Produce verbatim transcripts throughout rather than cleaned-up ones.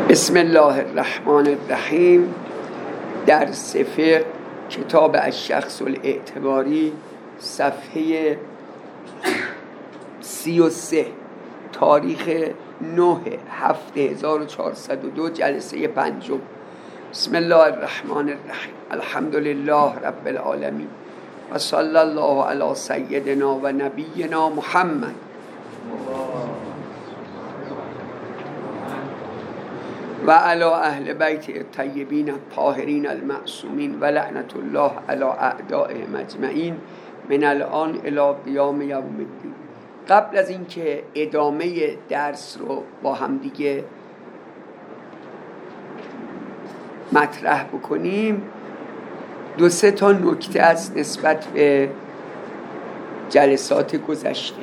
بسم الله الرحمن الرحیم. درس فقه کتاب الشخص الاعتباری صفحه سی و سه، تاریخ نه هفت هزار و چهارصد و دو، جلسه پنجم. بسم الله الرحمن الرحیم. الحمد لله رب العالمین و صلی الله علی سیدنا و نبینا محمد و علی اهل بیت الطیبین الطاهرین المعصومین و لعنت الله علی اعدائهم اجمعین من الان الی قیام یوم الدین. قبل از اینکه ادامه درس رو با هم دیگه مطرح بکنیم، دو سه تا نکته از نسبت به جلسات گذشته.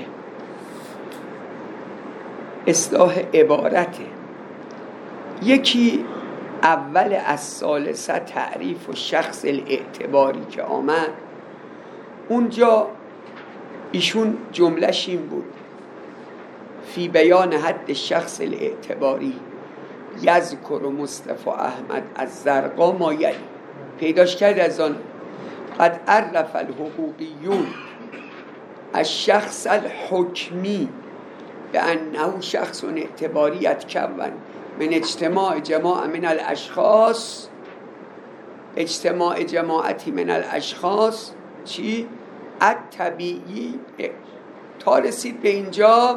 اصلاح عبارته. یکی اول از ثالثه تعریف و شخص الاعتباری که آمد، اونجا ایشون جملهش این بود: فی بیان حد شخص الاعتباری یذکر مصطفی احمد از زرقا ما یلی. پیداش کرد از آن قد عرف الحقوقیون الشخص الحکمی به انه شخص اعتباری یتکون من اجتماع جماعت من الاشخاص اجتماع جماعتی من الاشخاص چی؟ الطبیعی. تا رسید به اینجا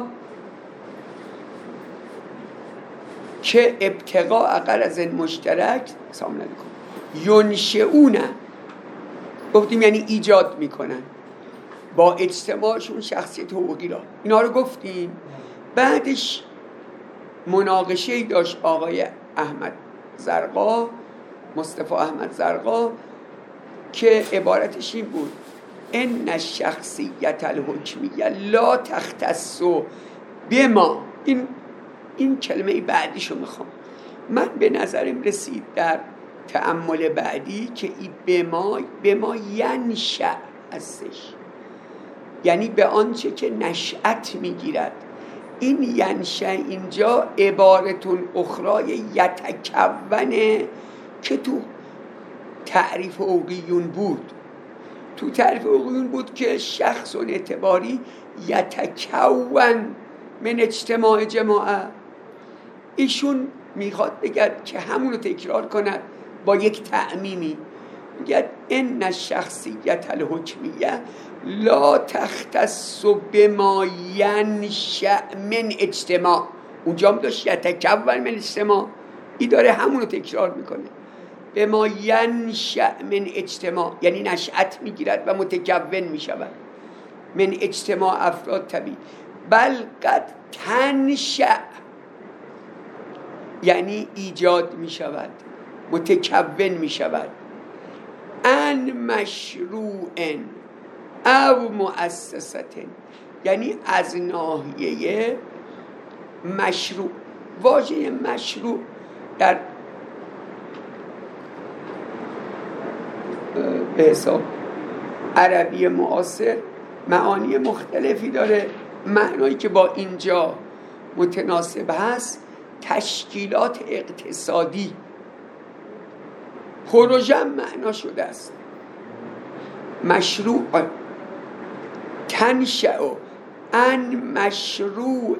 که ابتغاء غرض مشترک سلام علیکم ینشئون، گفتیم یعنی ایجاد میکنن با اجتماعشون شخصیت حقوقی را. اینا رو گفتیم. بعدش مناقشه‌ای داشت آقای احمد زرقا، مصطفی احمد زرقا، که عبارتش این بود: ان الشخصیت الحکمیه لا تختص بما. این این کلمه بعدیشو میخوام. من به نظرم رسید در تأمل بعدی که این بما بما ینشأ هستش، یعنی به آنچه که نشأت میگیرد. این ینشأ اینجا عبارتون اخرای یتکونه که تو تعریف حقوقیون بود. تو تعریف حقوقیون بود که شخص اعتباری یتکون من اجتماع جماعه. ایشون میخواد بگد که همونو تکرار کند با یک تعمیمی. میگه ان الشخصیت الحکمیه لا تختص بما ینشأ من اجتماع. اونجا هم داشت یتکون من اجتماع، این داره همونو تکرار میکنه. بما ینشأ من اجتماع یعنی نشأت میگیرد و متکون میشود من اجتماع افراد طبیعی. بل قد تنشأ یعنی ایجاد میشود، متکون میشود. ان مشروع او مؤسسه یعنی از ناحیه مشروع. واژه مشروع در به حساب عربی معاصر معانی مختلفی داره. معنایی که با اینجا متناسب هست تشکیلات اقتصادی. پروژه معنا شده است. مشروع تنشأ ان مشروع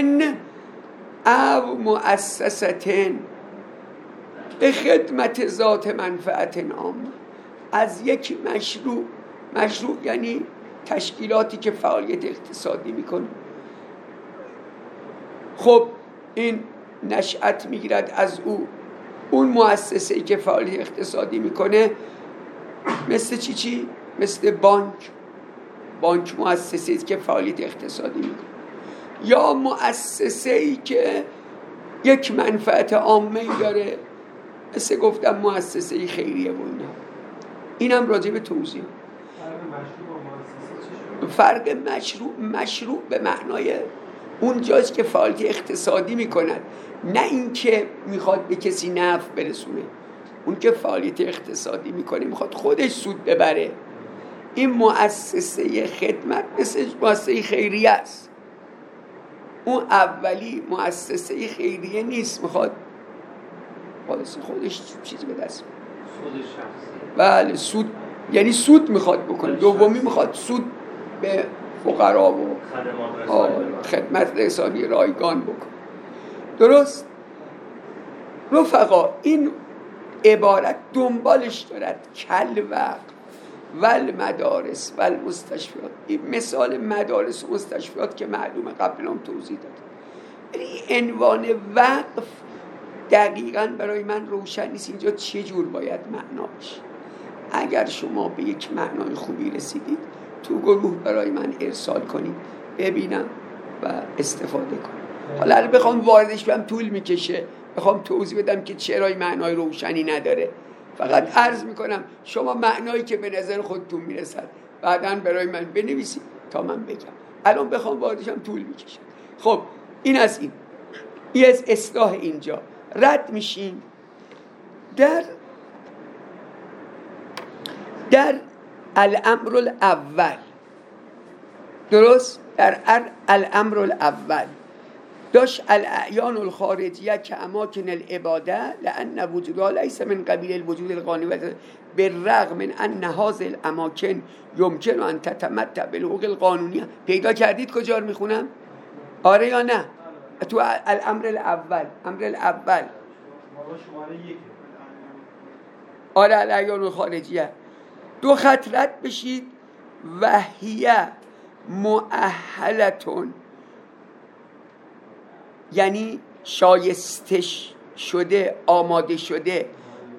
او مؤسسه به خدمت ذات منفعت عامه. از یک مشروع، مشروع یعنی تشکیلاتی که فعالیت اقتصادی میکنه. خب این نشأت میگیرد از او. اون مؤسسه‌ای که فعالیت اقتصادی میکنه مثل چی چی؟ مثل بانک. بانک مؤسسه‌ای که فعالیت اقتصادی میکنه، یا مؤسسه‌ای که یک منفعت عامه‌ای داره، مثل گفتم مؤسسه خیریه و اینا. اینم راجع به توضیح. فرق مشروع، مشروع به معنای اون جاست که فعالیت اقتصادی میکند، نه اینکه میخواد به کسی نفع برسونه. اون که فعالیت اقتصادی میکنه میخواد خودش سود ببره. این مؤسسه خدمت مثل مؤسسه خیریه است. اون اولی مؤسسه خیریه نیست، میخواد خالص خودش چیزی به دست سود شخصی. بله سود، یعنی سود میخواد بکنه. دومی میخواد سود به فقرا و خدمت رسانی رایگان بکنه. درست؟ رفقا این عبارت دنبالش دارد کل وقت ول مدارس ول مستشفیات. این مثال مدارس و مستشفیات که معلومه قبلا هم توضیح داد. این عنوان وقف دقیقاً برای من روشن نیست اینجا چه جور باید معنا بشه. اگر شما به یک معنای خوبی رسیدید تو گروه برای من ارسال کنید ببینم و استفاده کنم. حالا اگه بخوام واردش بشم طول میکشه، بخوام توضیح بدم که چرا این معنای روشنی نداره. فقط عرض میکنم شما معنایی که به نظر خودتون میرسد بعداً برای من بنویسید تا من بگم. الان بخوام واردشم طول میکشه. خب این از این این از اصلاح. اینجا رد میشیم در در الامر الاول. درست؟ در الامر الاول داشت الاعیان الخارجیه که اماکن العباده لان وجودها لیس من قبیل الوجود القانونی بالرغم من ان هذه الاماکن یمکن ان تتمتع بالحقوق القانونیه. پیدا کردید کجا رو میخونم؟ آره یا نه؟ تو الامر الاول. امر الاول آره الاعیان الخارجیه. دو خط رد بشید وحیه مؤهلتون، یعنی شایستش شده، آماده شده،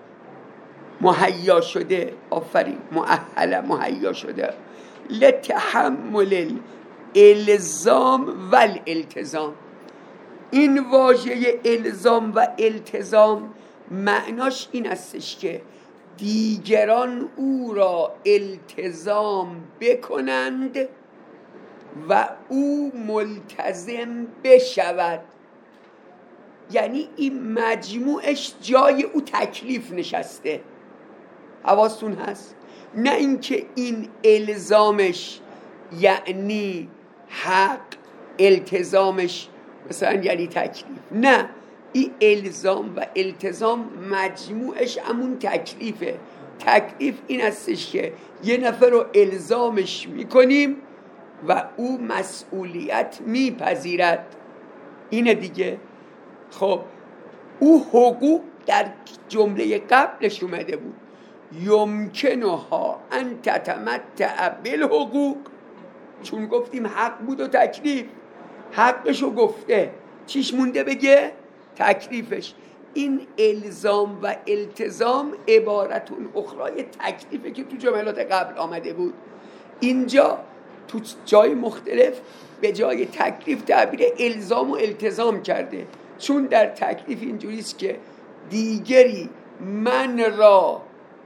مهیا شده. آفرین، مؤهله، مهیا شده لتحمل الالزام و الالتزام. این واژه الزام و التزام معناش این استش که دیگران او را التزام بکنند و او ملتزم بشود. یعنی این مجموعش جای او تکلیف نشسته. حواستون هست؟ نه اینکه این الزامش یعنی حق، التزامش مثلا یعنی تکلیف. نه، این الزام و التزام مجموعش همون تکلیفه. تکلیف این هستش که یه نفر رو الزامش میکنیم و او مسئولیت میپذیرد. اینه دیگه. خب او حقوق در جمله قبلش اومده بود یمکنها ان تتمتع بالحقوق، چون گفتیم حق بود و تکلیف. حقشو گفته، چیش مونده بگه؟ تکلیفش. این الزام و التزام عبارتون اخرای تکلیفه که تو جملات قبل آمده بود. اینجا تو جای مختلف به جای تکلیف تعبیر الزام و التزام کرده، چون در تکلیف اینجوریست که دیگری من را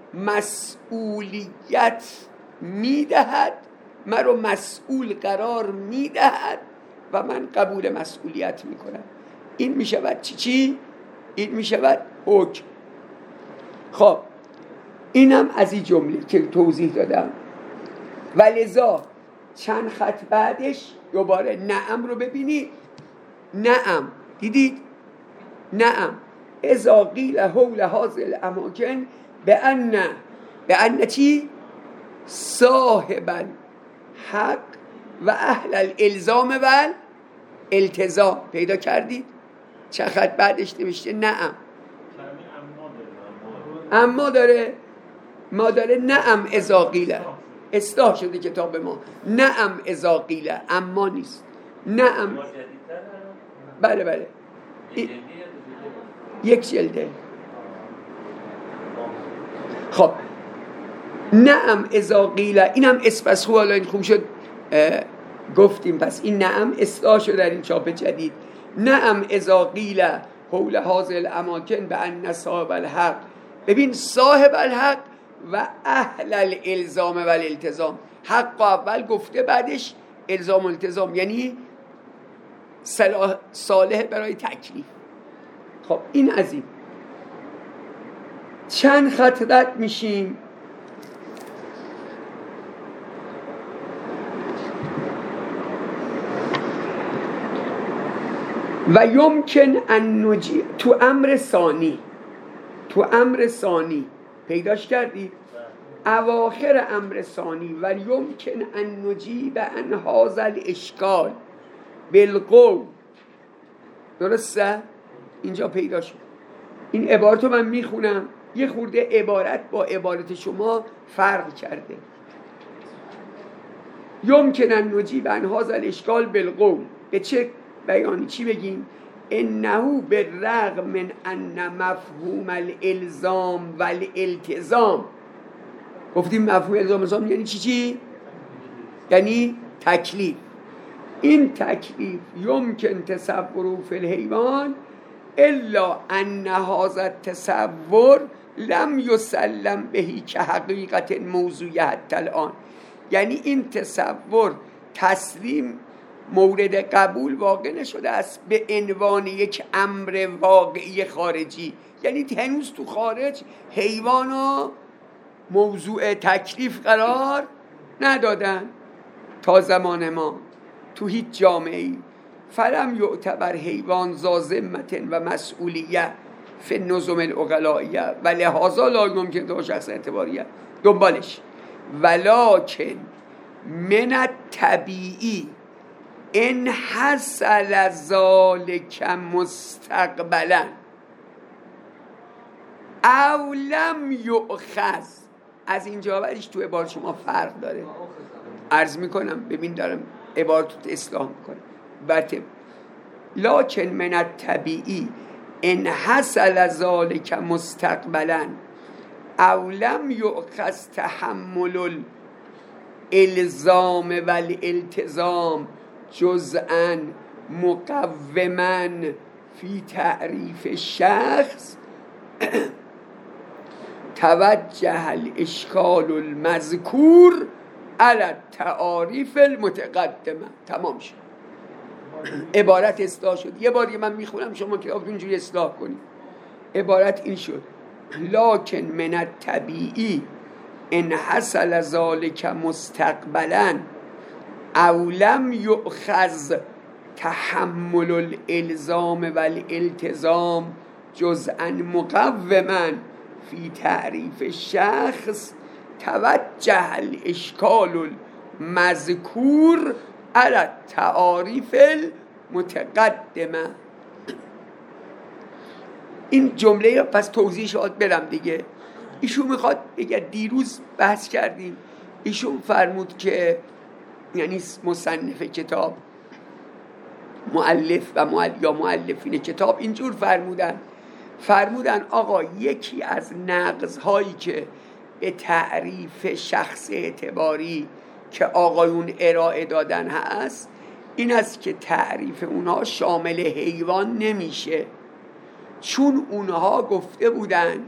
مسئولیت میدهد، من را مسئول قرار میدهد و من قبول مسئولیت میکنم. این میشود چی چی؟ این میشود حکم. خب اینم از این جمله که توضیح دادم. ولذا چند خط بعدش دوباره نعم رو ببینید. نعم، دیدید؟ نعم اذا قیل حول هذه الاماکن بأن بأن چی؟ صاحب الحق و اهل الالزام و التزام. پیدا کردید؟ چند خط بعدش نوشته نعم. اما داره ما داره نعم اذا قیل. اصلاح شده کتاب ما. نعم اذا قیل، اما نیست. نعم. بله بله ای... یک جلده. خب نعم اذا قیل، اینم اسم از خوب. الان خوب شد گفتیم. پس این نعم اصلاح شده در این چاپ جدید. نعم اذا قیل حول هذه الاماکن بأن صاحب الحق. ببین صاحب الحق و اهل الالزام و الالتزام. حق اول گفته بعدش الزام و التزام، یعنی صالح برای تکلیف. خب این از این. چند خط رد میشیم و یمکن ان نجی تو امر ثانی. تو امر ثانی پیداش کردید؟ اواخر امر ثانی و یمکن ان نجیب عن هذا الاشکال بالقول. درسته؟ اینجا پیدا شد. این عبارت رو من میخونم، یه خورده عبارت با عبارت شما فرق کرده. یمکن ان نجیب عن هذا الاشکال بالقول. به چه بیانی چی بگیم؟ انه بالرغم من ان مفهوم الالزام و الالتزام. گفتیم مفهوم الزام الزام یعنی چی چی؟ یعنی تکلیف. این تکلیف یمکن تصوره فی الحیوان الا ان هذا التصور لم یسلم بهی که حقیقت موضوعی حتی الان. یعنی این تصور تسلیم مورد قبول واقع نشده است به عنوان یک امر واقعی خارجی. یعنی هنوز تو خارج حیوانا موضوع تکلیف قرار ندادن تا زمان ما تو هیچ جامعه‌ای. فلم یعتبر حیوان ذا ذمة و مسئولیه فی النظم العقلائیه و لهذا لا یمکن ذو شخص اعتباریه. دنبالش ولکن من الطبیعی ان حصل ذلک مستقبلا او لم یؤخذ. از اینجا بعدش تو عبارت شما فرق داره. عرض میکنم ببین دارم عبارت اصلاح میکنم. بطب لکن من الطبیعی ان حصل ذلک مستقبلا او لم یؤخذ تحمل الالزام و الالتزام جزءا مقوما فی تعریف شخص توجه الاشکال المذکور علی التعاریف المتقدمه. تمام شد. عبارت اصلاح شد. یه بار من میخونم شما کتاب اینجوری اصلاح کنید. عبارت این شد لکن من الطبیعی ان حصل ذلک مستقبلا او لم یؤخذ تحمل الالزام و الالتزام جزءا مقوما فی تعریف شخص توجه الاشکال المذکور علی التعاریف المتقدمه. این جمله رو پس توضیحش آد برم دیگه. ایشون میخواد بگه دیروز بحث کردیم، ایشون فرمود که یعنی مصنف کتاب مؤلف و مؤلف یا مؤلفین کتاب اینجور فرمودن فرمودن آقا یکی از نقض‌هایی که به تعریف شخص اعتباری که آقایون ارائه دادن هست این است که تعریف اونها شامل حیوان نمیشه، چون اونها گفته بودن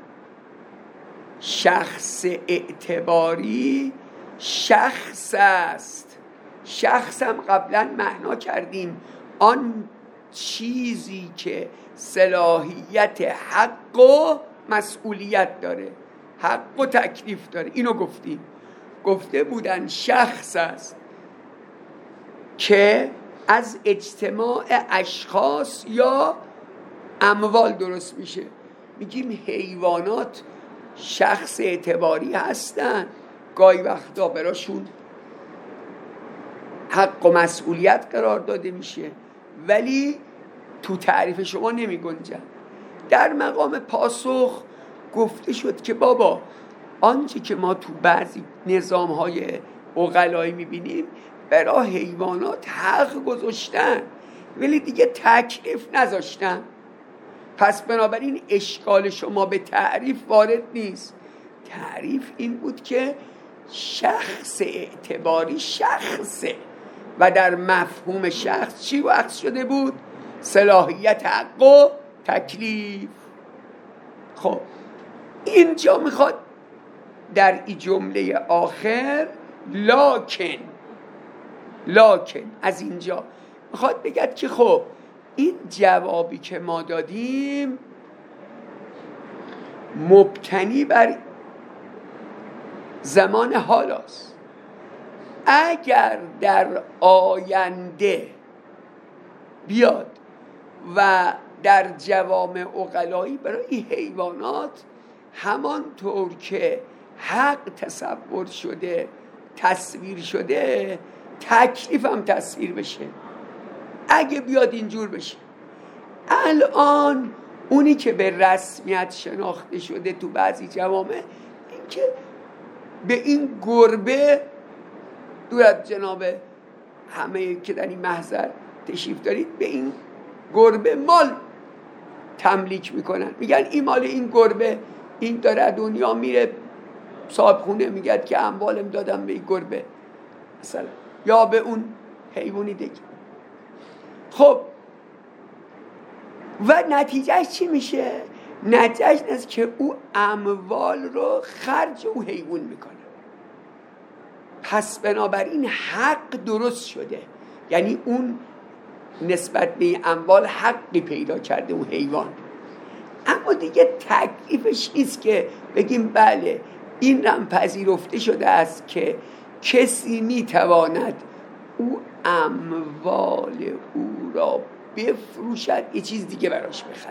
شخص اعتباری شخص است. شخص هم قبلا معنا کردیم آن چیزی که صلاحیت حق و مسئولیت داره، حق و تکلیف داره. اینو گفتیم. گفته بودن شخص است که از اجتماع اشخاص یا اموال درست میشه. میگیم حیوانات شخص اعتباری هستن، گاهی وقتا براشون حق و مسئولیت قرار داده میشه، ولی تو تعریف شما نمی گنجن. در مقام پاسخ گفته شد که بابا آنچه که ما تو بعضی نظام‌های عقلایی میبینیم برای حیوانات حق گذاشتن ولی دیگه تکلیف نذاشتن. پس بنابراین اشکال شما به تعریف وارد نیست. تعریف این بود که شخص اعتباری شخصه و در مفهوم شخص چی وقت شده بود؟ صلاحیت حق و تکلیف. خب اینجا میخواد در این جمله آخر لاکن لاکن از اینجا میخواد بگد که خب این جوابی که ما دادیم مبتنی بر زمان حال است. اگر در آینده بیاد و در جوامع عقلایی برای حیوانات همانطور که حق تصور شده تصویر شده تکلیف هم تصویر بشه. اگه بیاد اینجور بشه، الان اونی که به رسمیت شناخته شده تو بعضی جوامع این که به این گربه دور از جناب همه که در این محضر تشریف دارید، به این گربه مال تملیک میکنن، میگن این مال این گربه، این داره دنیا میره صاحب خونه میگه که اموالم دادم به این گربه مثلا، یا به اون حیوانی دیگه. خب و نتیجهش چی میشه؟ نتیجهش است که او اموال رو خرج او حیوان میکنه. پس بنابراین حق درست شده، یعنی اون نسبت به اموال حقی پیدا کرده اون حیوان. اما دیگه تکلیفش نیست که بگیم بله این رم پذیرفته شده است که کسی میتواند او اموال او را بفروشد یه چیز دیگه براش بخره.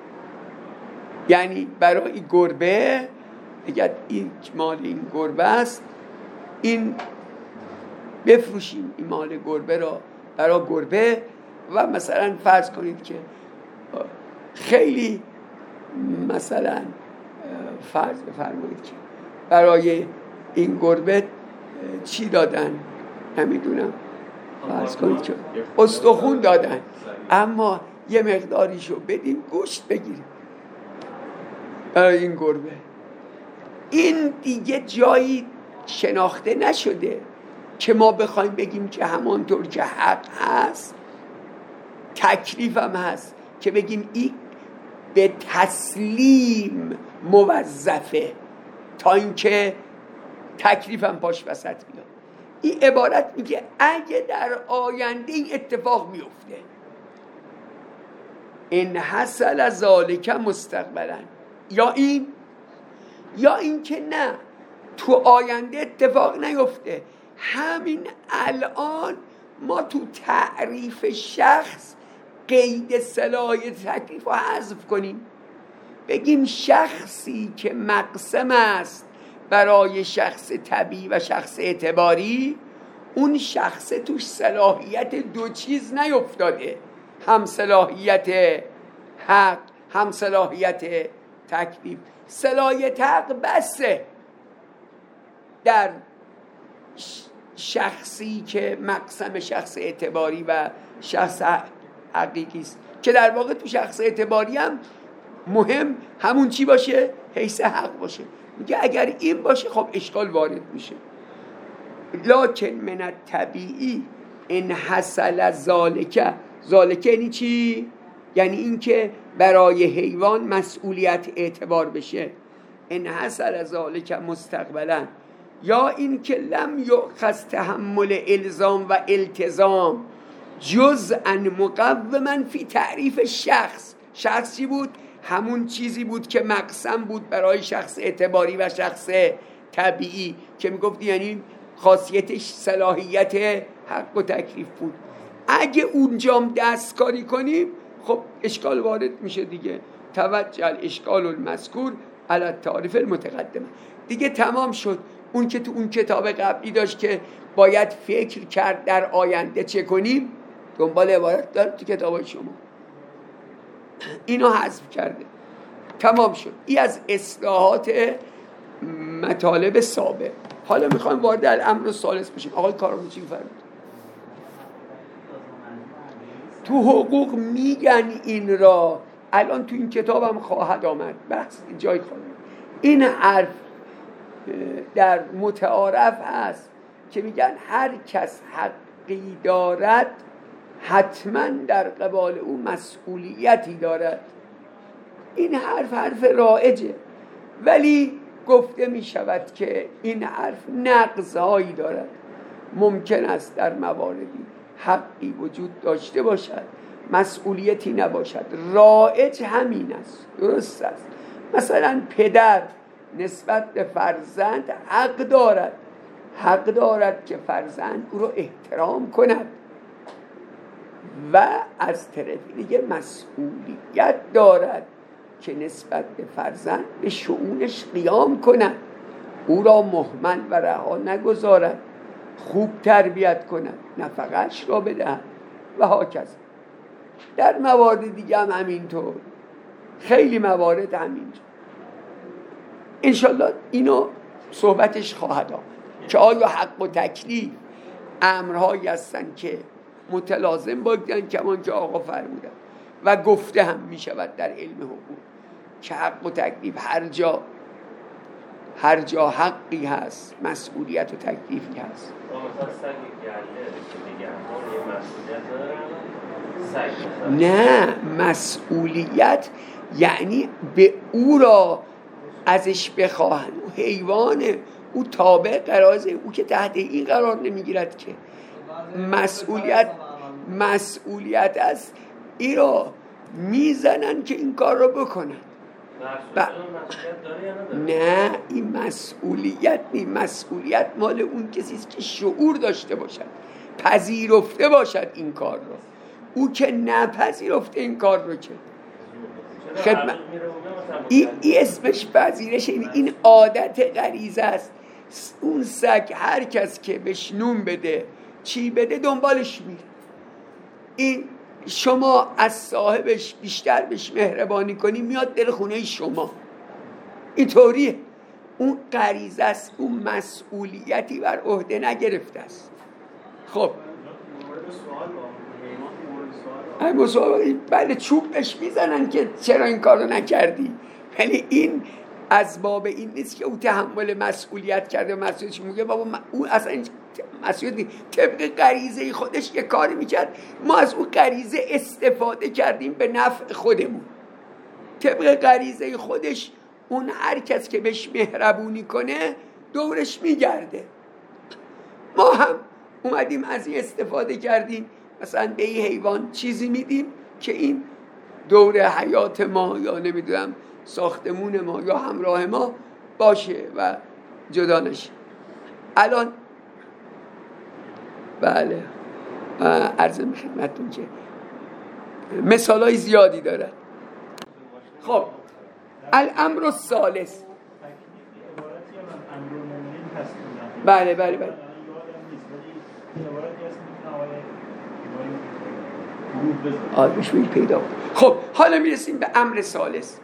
یعنی برای گربه اگر این مال این گربه است، این بفروشیم این مال گربه را برای گربه، و مثلا فرض کنید که خیلی مثلا فرض بفرمایید که برای این گربه چی دادن نمیدونم، فرض کنید که استخون دادن، اما یه مقداریشو بدیم گوشت بگیریم برای این گربه. این دیگه جایی شناخته نشده که ما بخوایم بگیم که همانطور که حق هست تکلیف هم هست که بگیم این به تسلیم موظفه تا اینکه تکلیف هم پاش وسط بیاد. این عبارت میگه اگه در آینده این اتفاق میفته، ان حصل ذالک مستقبلا، یا این یا این که نه تو آینده اتفاق نیفته، همین الان ما تو تعریف شخص قید صلاحیت تکلیف رو حذف کنیم، بگیم شخصی که مقسم است برای شخص طبیعی و شخص اعتباری، اون شخص توش صلاحیت دو چیز نیفتاده، هم صلاحیت حق هم صلاحیت تکلیف. صلاحیت حق بسه در شخصی که مقسم شخص اعتباری و شخص حقیقی است، که در واقع تو شخص اعتباری هم مهم همون چی باشه؟ حیث حق باشه. میگه اگر این باشه خب اشکال وارد میشه. لکن من الطبیعی ان حصل ذالک، ذالک یعنی چی؟ یعنی این که برای حیوان مسئولیت اعتبار بشه. ان حصل ذالک مستقبلا، یا این که لم یؤخذ تحمل الزام و التزام جزءا مقوما فی تعریف شخص. شخص چی بود؟ همون چیزی بود که مقسم بود برای شخص اعتباری و شخص طبیعی که میگفت یعنی خاصیتش صلاحیت حق و تکلیف بود. اگه اونجام دستکاری کنیم خب اشکال وارد میشه دیگه. توجه الاشکال المذکور علی التعریف المتقدمه. دیگه تمام شد. اون که تو اون کتاب قبلی داشت که باید فکر کرد در آینده چه کنیم، دنبال عبارت داره تو کتاب شما، اینو حذف کرده، تمام شد. این از اصلاحات مطالب سابق. حالا میخوایم وارد الامر الثالث بشیم. آقای کارامون چی فرمود؟ تو حقوق میگن این را، الان تو این کتاب هم خواهد آمد، بحث جای خواهد آمد. این حرف در متعارف هست که میگن هر کس حقی دارد حتما در قبال او مسئولیتی دارد. این حرف حرف رایجه، ولی گفته می شود که این حرف نقض‌هایی دارد. ممکن است در مواردی حقی وجود داشته باشد مسئولیتی نباشد. رایج همین است، درست است. مثلا پدر نسبت به فرزند حق دارد، حق دارد که فرزند او را احترام کند، و از طرف دیگه مسئولیت دارد که نسبت به فرزند به شؤونش قیام کند، او را مهمل و رها نگذارد، خوب تربیت کند، نفقه‌اش را بدهد و هاکذا. در موارد دیگه هم همینطور، خیلی موارد همینطور. انشالله اینو صحبتش خواهد آمد که آیا حق و تکلیف امرهایی هستن که متلازم بودن کمان که آقا فرمودن و گفته هم می شود در علم حقوق که حق و تکلیف هر جا هر جا حقی هست مسئولیت و تکلیفی هست. نه، مسئولیت یعنی به او را ازش بخواهن، او حیوانه، او تابع قرازه، او که تحت این قرار نمیگیرد که مسئولیت مسئولیت است، این را میزنن که این کار رو بکنن. ب... نه این مسئولیت نی، مسئولیت مال اون کسی است که شعور داشته باشد، پذیرفته باشد این کار رو. او که نپذیرفته این کار رو که خدمت این, این اسمش پذیرش، این, این عادت غریزه است. اون سگ هر کس که بهش نون بده چی بده دنبالش میره. این شما از صاحبش بیشتر بهش مهربانی کنی میاد دل خونه شما، اینطوریه. اون غریزه است، اون مسئولیتی بر عهده نگرفته است. خب بله چوب بهش میزنن که چرا این کارو نکردی، ولی این از باب این نیست که او تحمل مسئولیت کرده و مسئولیتش میگه بابا او اصلا این مسئولیت نیست، طبق غریزه خودش یه کاری میکرد، ما از اون غریزه استفاده کردیم به نفع خودمون. طبق غریزه خودش اون هر کس که بهش مهربونی کنه دورش میگرده. ما هم اومدیم از این استفاده کردیم، مثلا به این حیوان چیزی میدیم که این دور حیات ما یا نمیدونم ساختمون ما یا همراه ما باشه و جدا نشه. الان بله عرض می خدمتتون که مثالای زیادی داره. خب الامر الثالث، بله بله بله آدمش می پیدا. خب حالا میرسیم به امر ثالث.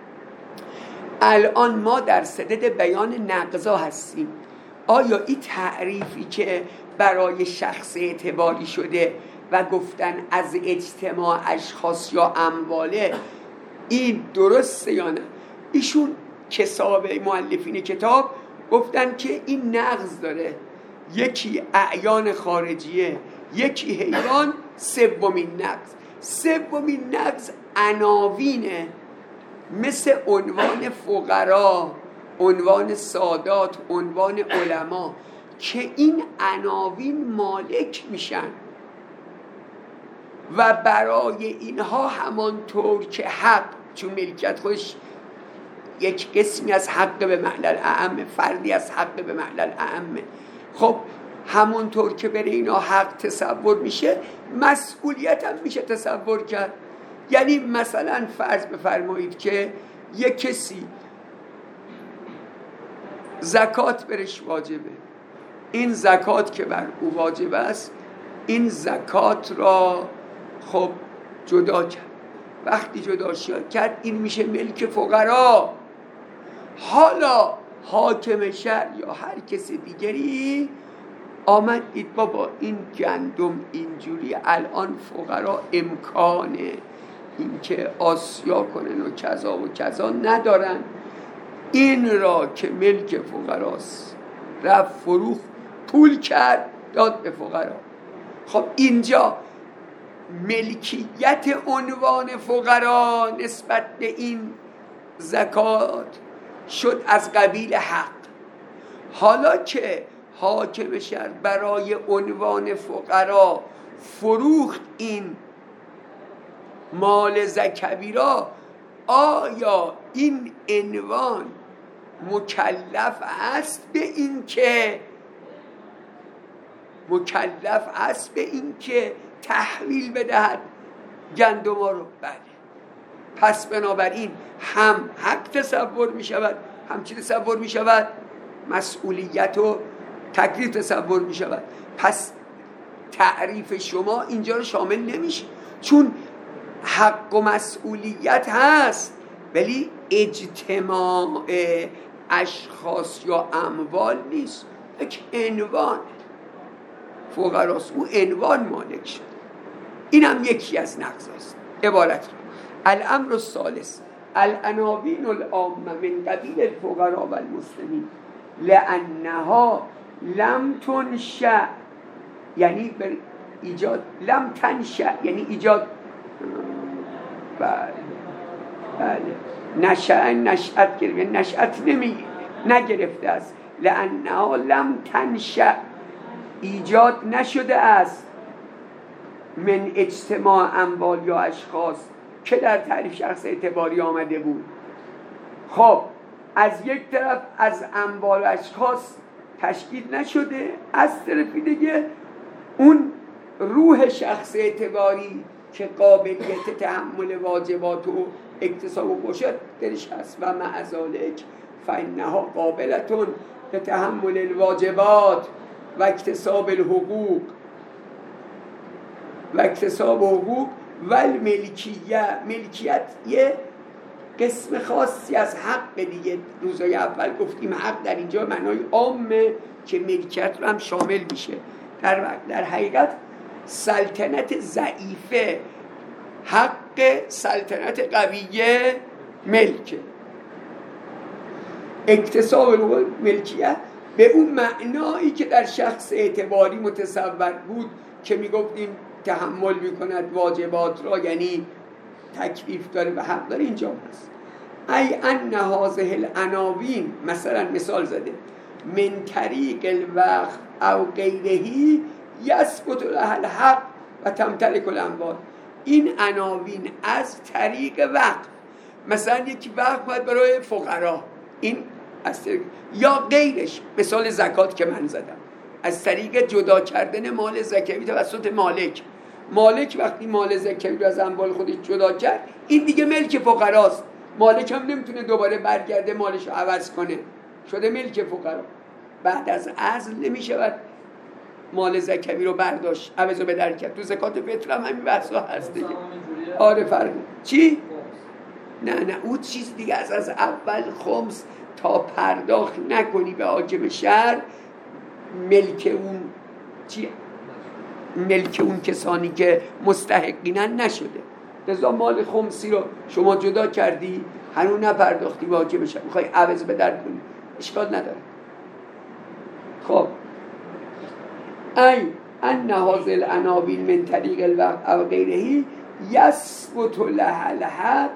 الان ما در صدد بیان نقضا هستیم. آیا این تعریفی که برای شخص اعتباری شده و گفتن از اجتماع اشخاص یا امواله این درسته یا نه؟ ایشون کساب مؤلفین کتاب گفتن که این نقض داره، یکی اعیان خارجیه، یکی حیوان، سومین نقض. سومین نقض عناوینه، مثل عنوان فقرا، عنوان سادات، عنوان علما، که این عناوین مالک میشن و برای اینها همانطور که حق، چون ملکیت خودش یک قسمی از حق به معنی الاعم، فردی از حق به معنی الاعم، خب همونطور که برای اینا حق تصور میشه مسئولیت هم میشه تصور کرد. یعنی مثلا فرض بفرمایید که یک کسی زکات برش واجبه، این زکات که بر او واجب است این زکات را خب جدا کرد، وقتی جدا کرد این میشه ملک فقرا. حالا حاکم شهر یا هر کسی دیگری آمد دید بابا این گندم اینجوری الان فقرا امکانه اینکه آسیا کنن و کذا و کذا ندارن، این را که ملک فقراست رفت فروخت، پول کرد داد به فقرا. خب اینجا ملکیت عنوان فقرا نسبت به این زکات شد از قبیل حق. حالا که حاکم شهر برای عنوان فقرا فروخت این مال زکوی را، آیا این عنوان مکلف است به این که مکلف است به این که تحویل بدهد گندما رو. بله، پس بنابراین هم حق تصور می شود، هم چی تصور می شود؟ مسئولیت و تکلیف تصور می شود. پس تعریف شما اینجا رو شامل نمیشه، چون حق و مسئولیت هست ولی اجتماع اشخاص یا اموال نیست، یک عنوان فقراست، او عنوان مالک شد. این هم یکی از نقضاست. عبارت رو الامر الثالث العناوین العامه من قبیل الفقراء و المسلمین لانها لم تنشأ، یعنی بر ایجاد، لم تنشأ یعنی ایجاد، بله بله نشأ نشأت گرفته، نشأت نمی نگرفته است. لانها لم تنشأ ایجاد نشده است من اجتماع اموال یا اشخاص که در تعریف شخص اعتباری آمده بود. خب از یک طرف از اموال و اشخاص تشکیل نشده، از طرفی دیگه اون روح شخص اعتباری که قابلیت تحمل واجبات و اکتساب و باشد درش هست. و مع ذالک فانها قابلتون به تحمل الواجبات و اکتساب الحقوق و اکتساب حقوق و الملکیه. ملکیت یه قسم خاصی از حق دیگه. روزای اول گفتیم حق در اینجا معنای عامه که ملکیت رو هم شامل میشه. در در حقیقت سلطنت ضعیفه، حق سلطنت قویه ملکه. اکتساب ملکیت به اون معنایی که در شخص اعتباری متصور بود که میگفتیم تحمل میکند واجبات را، یعنی تکلیف داره و حق داره، اینجا هست. ای ان هذه العناوین، مثلا مثال زده، من طریق الوقف او غیره یثبت له الحق و تمتلک الاموال. این عناوین از طریق وقف، مثلا یک وقف باید برای فقرا، این از طریق، یا غیرش، مثال زکات که من زدم، از طریق جدا کردن مال زکوی توسط مالک. مالک وقتی مال زکوی رو از اموال خودش جدا کرد، این دیگه ملک فقراست. مالک هم نمیتونه دوباره برگرده مالش رو عوض کنه، شده ملک فقرا. بعد از عزل نمیشود مال زکوی رو برداشت عوض رو به در کرد. تو زکات فطر هم همین بحثا هست دیگه. آره فرق چی؟ نه نه اون چیز دیگه از از اول خمس تا پرداخت نکنی به حاکم شهر، ملک اون چی؟ ملک اون کسانی که مستحقینن نشده. لذا مال خمسی رو شما جدا کردی، هنوز نپرداختی به حاکم شهر، میخوای عوض به در کنی، اشکال نداره. خب ای ان هذه العناوین من طریق الوقف او غیره یثبت له الحق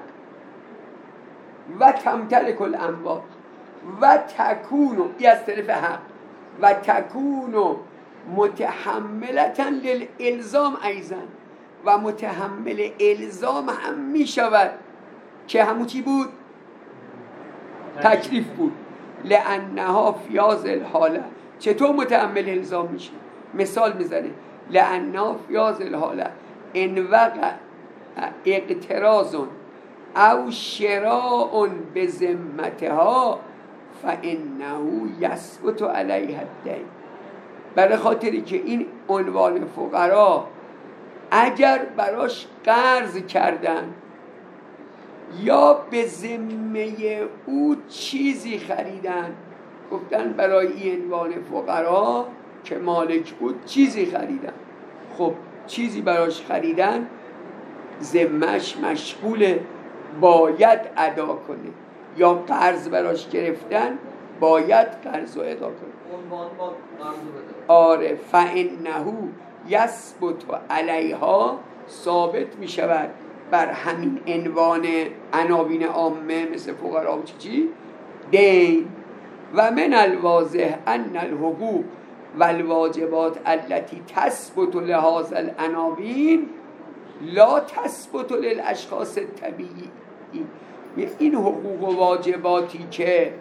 و تمتلک الاموال و تکونو، ای از طرف حق، و تکونو متحملتا للالزام ایضا، و متحمل الزام هم می شود که همون چی بود؟ تکلیف بود. لانها فی هذه الحاله، چطور متحمل الزام میشه؟ مثال میزنه، لانها فی هذه الحاله ان وقع اقتراض او شراء بذمتها فانه یثبت علیها الدین. برای خاطری که این عنوان فقرا اگر براش قرض کردن یا به ذمه او چیزی خریدن، گفتن برای این عنوان فقرا که مالک بود چیزی خریدن، خب چیزی براش خریدن، ذمه‌اش مشغوله، باید ادا کنه، یا قرض براش گرفتن باید قرض رو ادا کنه. آره فانه یثبت علیها، ثابت می شود بر همین عنوان عناوین عامه مثل فقرا و چی چی دین. و من الواضح ان الحقوق والواجبات التي تثبت لهذا العناوین لا تثبت للاشخاص الطبیعی. این حقوق و واجباتی که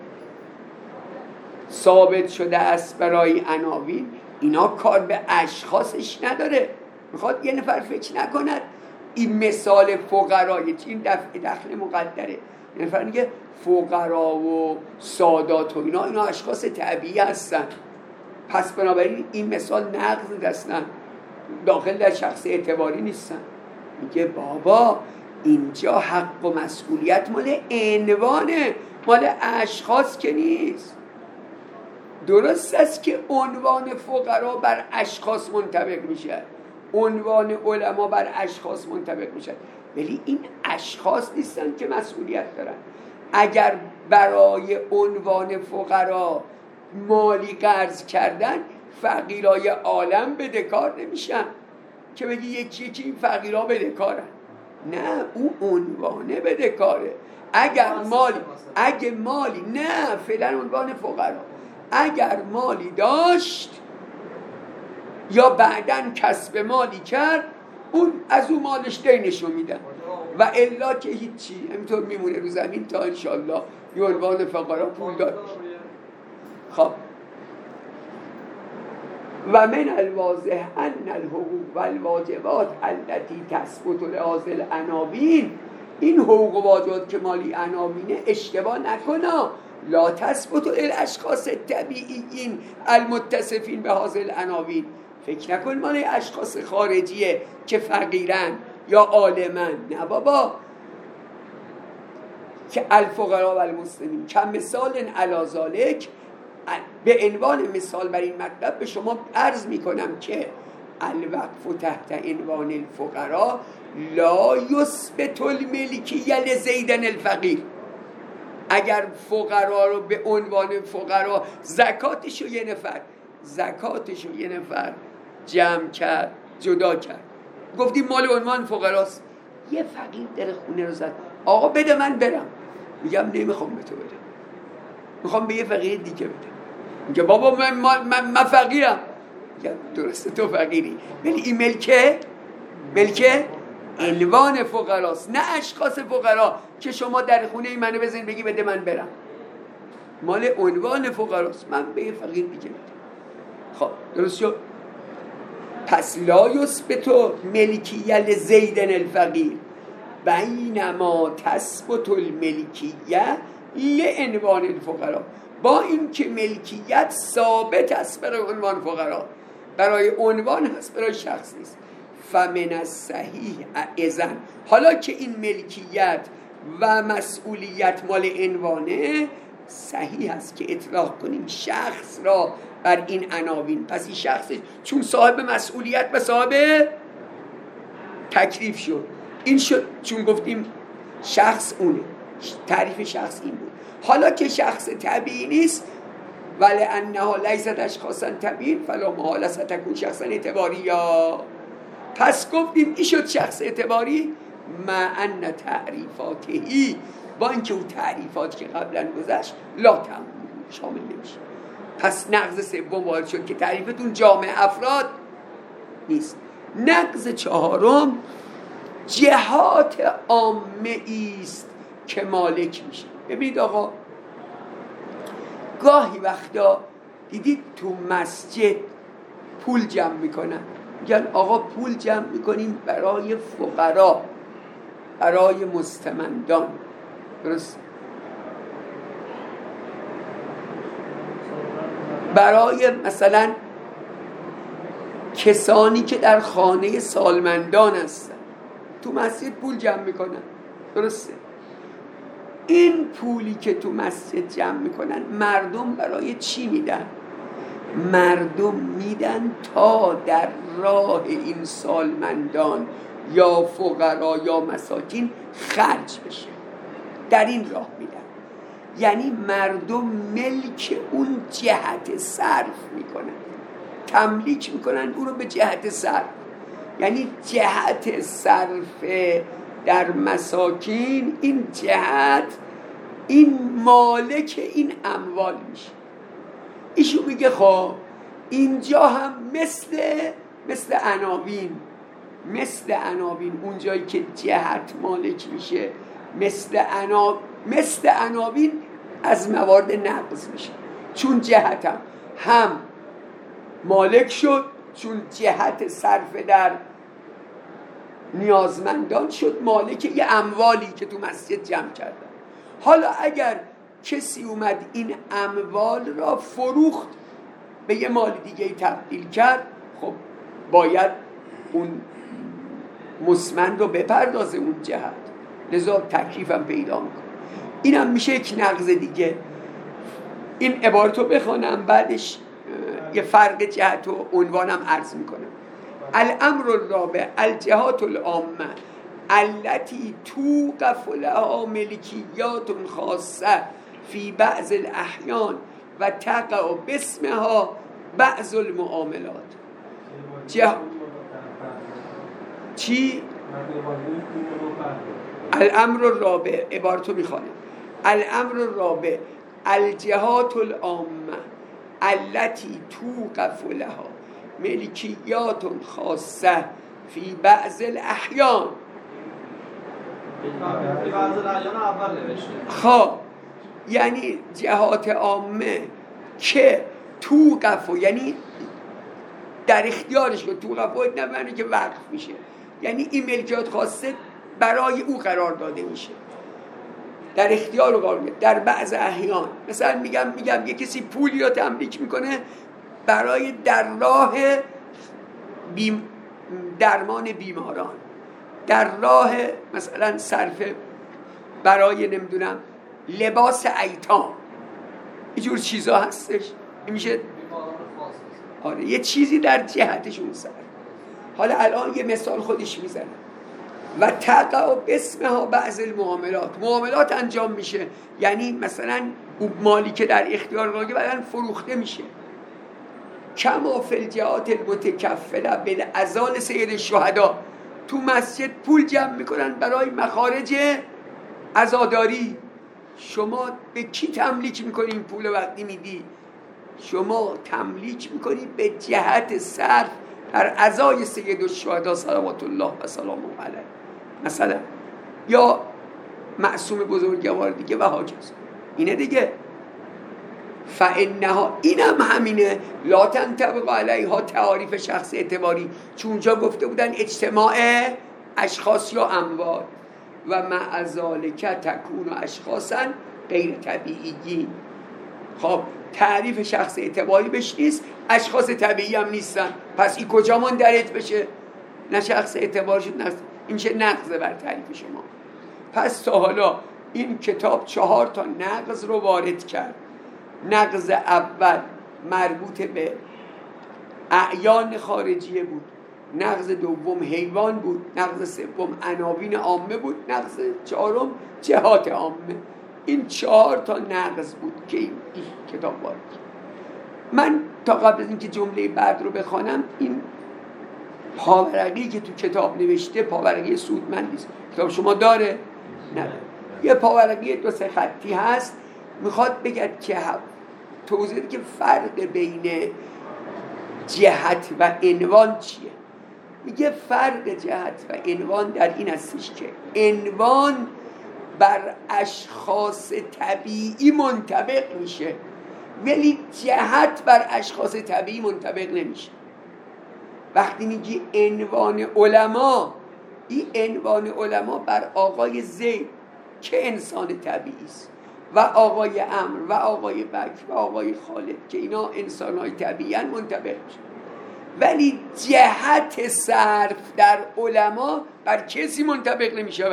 ثابت شده است برای عناوین، اینا کار به اشخاصش نداره، میخواد یه نفر فکر نکند این مثال فقرای این دفع دخل مقدره. یه نفر میگه فقرا و سادات و اینا اینا اشخاص طبیعی هستن، پس بنابراین این مثال نقض هستن، داخل در شخص اعتباری نیستن. میگه بابا اینجا حق و مسئولیت مال عنوانه، مال اشخاص که نیست. درست است که عنوان فقرا بر اشخاص منطبق میشه، عنوان علما بر اشخاص منطبق میشه، ولی این اشخاص نیستن که مسئولیت دارن. اگر برای عنوان فقرا مالی قرض کردن، فقیرای عالم بدهکار نمیشن که بگی یکی یکی این فقیرها بدهکارن. نه، اون عنوانه بدهکاره. اگر مالی اگه مالی نه فعلا عنوان فقرا اگر مالی داشت یا بعدن کسب مالی کرد، اون از اون مالش دینشو میدن و الا که هیچی، همینطور میمونه رو زمین تا انشالله یه عنوان فقرا پول دار. خب و من الواضح ان الحقوق والواجبات التي تثبت لهذه العناوین، این حقوق و واجبات که مالی عناوینه اشتباه نکنا، لا تثبت للاشخاص الطبیعیین المتصفین به هذه العناوین. فکر نکن مال اشخاص خارجیه که فقیرن یا عالمن، نه بابا، که الفقراء و المسلمین که مثال علی ذالک. به عنوان مثال بر این مطلب به شما عرض میکنم که الوقف تحت عنوان الفقراء لا یثبت الملکیه لزیدن الفقیر. اگر فقرا رو به عنوان فقرا، زکاتشو یه نفر زکاتشو یه نفر جمع کرد، جدا کرد، گفتیم مال عنوان فقراست، یه فقیر در خونه رو زد، آقا بده من برم، میگم نمیخوام به تو بدم، میخوام به یه فقیر دیگه بدم. میگه بابا من, من, من فقیرم. میگم درسته تو فقیری، ولی این ملکه ملکه عنوان فقراست، نه اشخاص فقرا که شما در خونه منو بزنید بگی بده من برم. مال عنوان فقراست، من به یه فقیر دیگه بدم. خب درست شد؟ پس لا یثبت ملکیه لزیدن الفقیر بینما تثبت الملکیه لعنوان الفقراء. با این که ملکیت ثابت است برای عنوان فقرا، برای عنوان هست، برای شخص نیست. فمن الصحیح اذن، حالا که این ملکیت و مسئولیت مال عنوانه، صحیح است که اطلاق کنیم شخص را بر این عناوین. پس این شخص چون صاحب مسئولیت و صاحب تکلیف شد، این شد چون گفتیم شخص اونه، تعریف شخص این بود. حالا که شخص طبیعی نیست، ولی انها لیست اشخاصا طبیعی فلا محال است تکون شخصا اعتباری، یا پس گفتیم این شد شخص اعتباری مع ان تعریفاتهی، با اینکه اون تعریفات که قبلا گذشت لا تمام شامل نمیشه. پس نقض سوم وارد شد که تعریفتون جامع افراد نیست. نقض چهارم جهات عامه است که مالک میشه. ببینید آقا، گاهی وقتا دیدید تو مسجد پول جمع میکنن، میگن آقا پول جمع میکنیم برای فقرا، برای مستمندان. درست؟ برای مثلا کسانی که در خانه سالمندان هستن تو مسجد پول جمع میکنن. درسته؟ این پولی که تو مسجد جمع میکنن مردم برای چی میدن؟ مردم میدن تا در راه این سالمندان یا فقرا یا مساکین خرج بشه، در این راه میدن. یعنی مردم ملک اون جهت صرف میکنن، تملیک میکنن اون رو به جهت صرف. یعنی جهت صرف در مساکین، این جهت، این مالک این اموال میشه. ایشون میگه خب اینجا هم مثل مثل عناوین، مثل عناوین اونجایی که جهت مالک میشه، مثل عنا مثل عناوین از موارد نقض میشه، چون جهت هم هم مالک شد، چون جهت صرف در نیازمندان شد مالک یه اموالی که تو مسجد جمع کردن. حالا اگر کسی اومد این اموال را فروخت به یه مال دیگه تبدیل کرد، خب باید اون مسمن رو بپردازه اون جهت، لذا تکلیف هم پیدا میکنه. این هم میشه یک نقض دیگه. این عبارت رو بخوانم بعدش یه فرق جهت و عنوانم عرض میکنم. الامر الرابع الجهات العامه التي توقف لها ملکیات خاصه فی بعض الاحیان و تقع باسمها بعض المعاملات. جه... چی؟ الامر الرابع عبارتو میخوانم. الامر الرابع الجهات العامه التي توقف لها ملکیات خاصه فی بعض الاحیان. خب یعنی جهات عامه که توقف، یعنی در اختیارش که توقف نه معنی که وقف میشه، یعنی این ملکیات خاصه برای او قرار داده میشه، در اختیار او قرار میده. در بعض احیان مثلا میگم میگم یه کسی پولی رو تملیک میکنه برای در راه بیم درمان بیماران، در راه مثلا صرف برای نمیدونم لباس ایتام، اینجور چیزا هستش. این میشه آره یه چیزی در جهتشون سر. حالا الان یه مثال خودش میزنه. و تقع باسمها بعض المعاملات، معاملات انجام میشه، یعنی مثلا اون مالی که در اختیار قرار بعدن فروخته میشه. کما فی الجهات المتکفله بالعزال سید الشهدا، تو مسجد پول جمع میکنن برای مخارج عزاداری. شما به کی تملیک میکنی این پول وقتی میدی؟ شما تملیک میکنی به جهت صرف در عزای سید الشهدا صلوات الله و سلامه علیه مثلا، یا معصوم بزرگوار دیگه و هاکذا. اینه دیگه. فانها، اینم همینه. لا تنطبق علیها تعاریف شخص اعتباری، چون اونجا گفته بودن اجتماع اشخاص یا اموال و مع ذالک تکون اشخاصا غیر طبیعی. خب تعریف شخص اعتباری بهش نیست، اشخاص طبیعی هم نیستن، پس این کجا مندرج بشه؟ نه شخص اعتبار شد، نه این میشه نقض بر تعریف شما. پس تا حالا این کتاب چهار تا نقض رو وارد کرد. نقض اول مربوط به اعیان خارجیه بود، نقض دوم حیوان بود، نقض سوم عناوین عامه بود، نقض چهارم جهات عامه. این چهار تا نقض بود که این کتاب وارد کرد. من تا قبل از اینکه جمله بعد رو بخوانم، این پاورقی که تو کتاب نوشته پاورقی سودمندی است. کتاب شما داره؟ نه. یه پاورقی دو سه خطی هست، میخواد بگه که توضیح که فرق بین جهت و عنوان چیه. میگه فرق جهت و عنوان در این هستش که عنوان بر اشخاص طبیعی منطبق میشه، ولی جهت بر اشخاص طبیعی منطبق نمیشه. وقتی میگی عنوان علما، این عنوان علما بر آقای زید که انسان طبیعی است و آقای عمرو و آقای بکر و آقای خالد که اینا انسان‌های طبیعی منطبق میشه، ولی جهت صرف در علما بر کسی منطبق نمیشه. و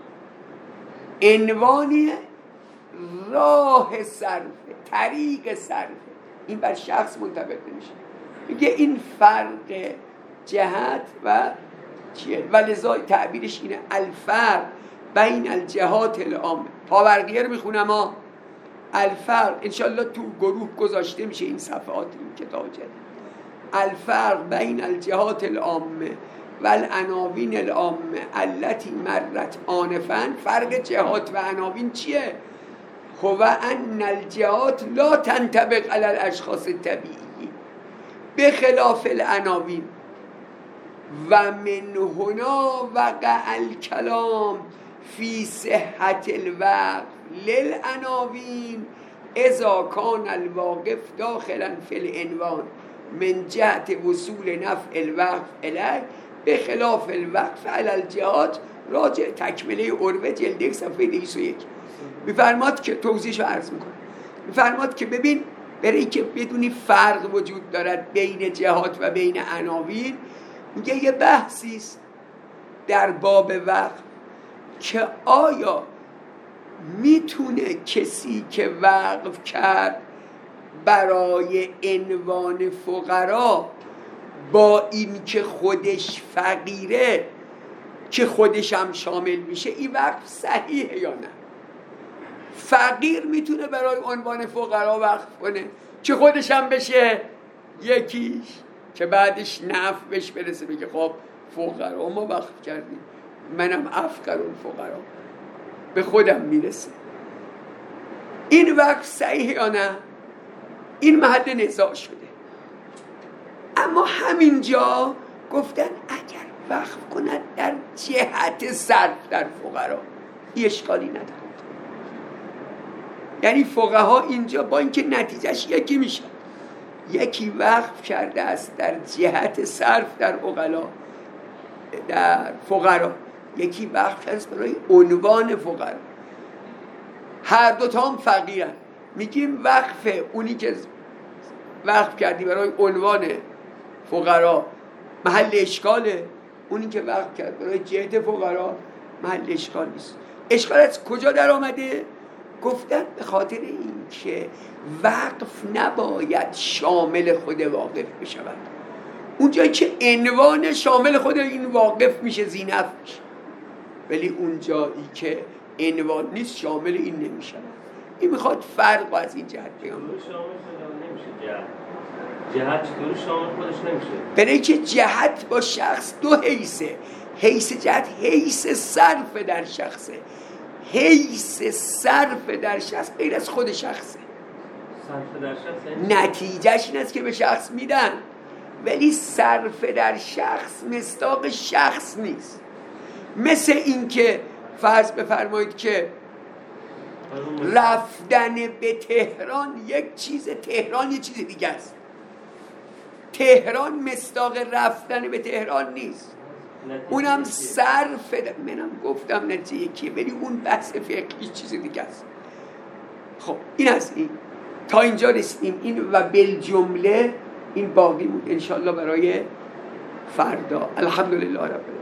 عنوانی راه صرف، طریق صرف، این بر شخص منطبق نمیشه. میگه این فرق جهت و چیه؟ و لذا تعبیرش اینه الفرق بین الجهات العامه. پاورقیه رو میخونم ها. الفرق انشالله تو گروه گذاشته میشه این صفحات این کتاب جدید. الفرق بین الجهات العامه و العناوین العامه التي مرت آنفا. فرق جهات و عناوین چیه؟ هو ان الجهات لا تنطبق على الاشخاص الطبیعی بخلاف العناوین و من هنا وقع الكلام فی صحت الوقف للعناوین اذا کان الواقف داخلا فی العنوان من جهت وصول نفع الوقف الیه به خلاف الوقف علی الجهات، راجع تکمله عروه جلد یک صفحه دویست و یک میفرماد که توضیحشو عرض میکنه، میفرماد که ببین برای که بدونی فرق وجود دارد بین جهات و بین عناوین، میگه یه بحثیست در باب وقف که آیا میتونه کسی که وقف کرد برای عنوان فقرا با این که خودش فقیره که خودش هم شامل میشه این وقف صحیحه یا نه؟ فقیر میتونه برای عنوان فقرا وقف کنه که خودش هم بشه یکیش، که بعدش نفع بهش برسه بگه خب فقرا ما وقف کردیم، منم افقر الفقرا، به خودم میرسه. این وقف صحیح یا نه؟ این محل نزاع شده. اما همینجا گفتن اگر وقف کند در جهت صرف در فقرا این اشکالی نداره. یعنی فقها اینجا با اینکه نتیجهش یکی میشه، یکی وقف کرده است در جهت صرف در عقلا در فقرا، یکی وقف کرده است برای عنوان فقرا، هر دوتا هم فقیرن. میگیم وقف اونی که وقف کردی برای عنوان فقرا محل اشکاله، اونی که وقف کرد برای جهت فقرا محل اشکال نیست. اشکال از کجا در آمده؟ گفتن به خاطر این که وقف نباید شامل خود واقف بشود. اونجایی که عنوان شامل خود این واقف میشه زینف میشه، ولی اونجایی که عنوان نیست شامل این نمیشه. این میخواد فرق از این جهت بگم. جهت چطور شامل خودش نمیشه؟ برای که جهت با شخص دو حیثه. حیث جهت حیث صرف در شخصه، حیث صرف در شخص غیر از خود شخصه. صرف در شخص نتیجهش این است که به شخص میدن، ولی صرف در شخص مصداق شخص نیست. مثل این که فرض بفرمایید که رفتن به تهران یک چیز، تهران یک چیز دیگه است. تهران مصداق رفتن به تهران نیست، اونم صرف. منم گفتم نتیجه یکیه، ولی اون بحث فقهی چیز دیگه است. خب این از این تا اینجا رسیدیم. این و بالجمله این باقی بود انشالله برای فردا. الحمدلله رب العالمین.